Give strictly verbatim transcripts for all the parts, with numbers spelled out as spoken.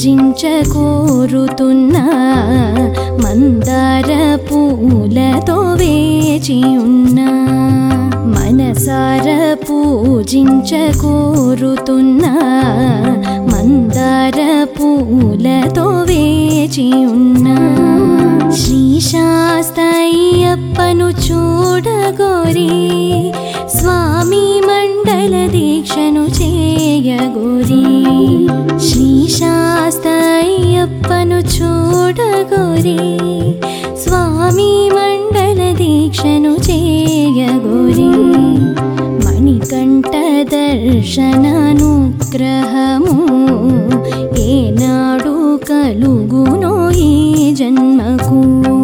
పూజించకోరుతున్నా మందార పూలతో వేచియున్నా మనసార పూజించకోరుతున్నా మందార పూలతో వేచియున్నా శ్రీశాస్తయ్యప్పను చూడగోరి స్వామి మండల దీక్షను చేయగోరి శ్రీశాస్తయ్యప్పను చూడగోరి స్వామి మండల దీక్షను చేయగోరి మణికంఠ దర్శనానుగ్రహము ఏనాడు కలుగునో ఈ జన్మకు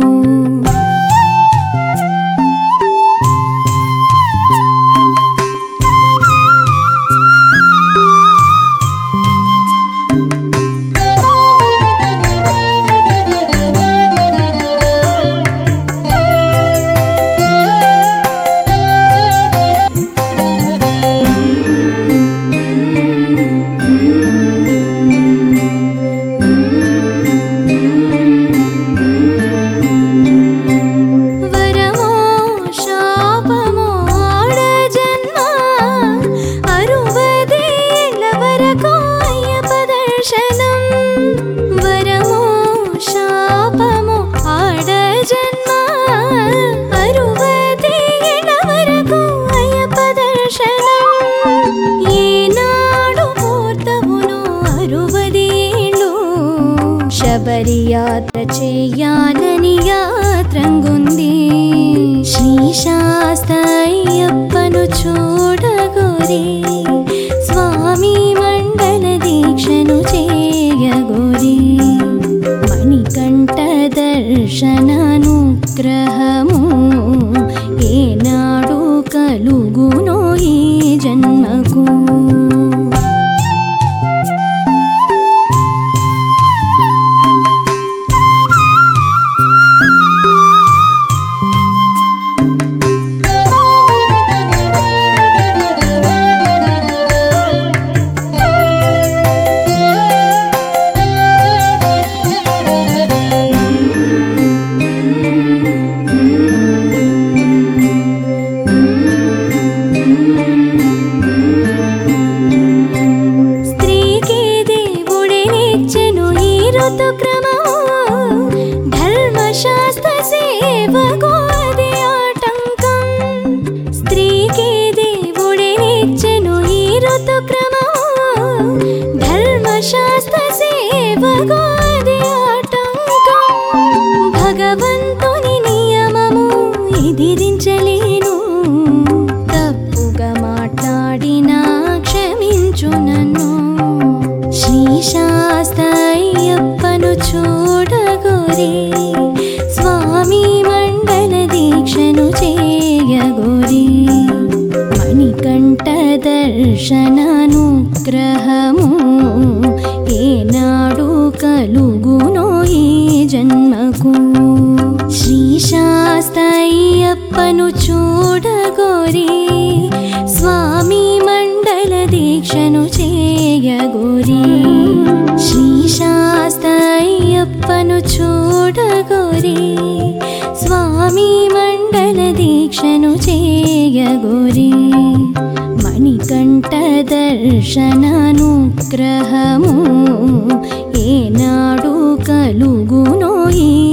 శబరియాత్ర చెయ్యాలని యాత్రంగుంది శ్రీశాస్తయ్యప్పను చూడగోరి స్వామి మండల దీక్షను చేయగోరి మణికంఠ దర్శనానుగ్రహము ఏనాడు కలుగునో ఈ జన్మకు భగవంతుని నియమము ఎదిరించలేను తప్పుగా మాట్లాడినా క్షమించు నన్ను శ్రీశాస్తయ్యప్పను చూడగోరి స్వామి మండల దీక్షను చేయగోరి మణికంఠ దర్శనానుగ్రహము ఏనాడు కలుగునో ఈ జన్మకు శ్రీశాస్తయ్యప్పను చూడగోరి స్వామి మండల దీక్షను చేయగోరి శ్రీశాస్తయ్యప్పను చూడగోరి స్వామి మండల దీక్షను చేయగోరి మణికంఠ దర్శనానుగ్రహము ఏనాడు కలుగునో ఈ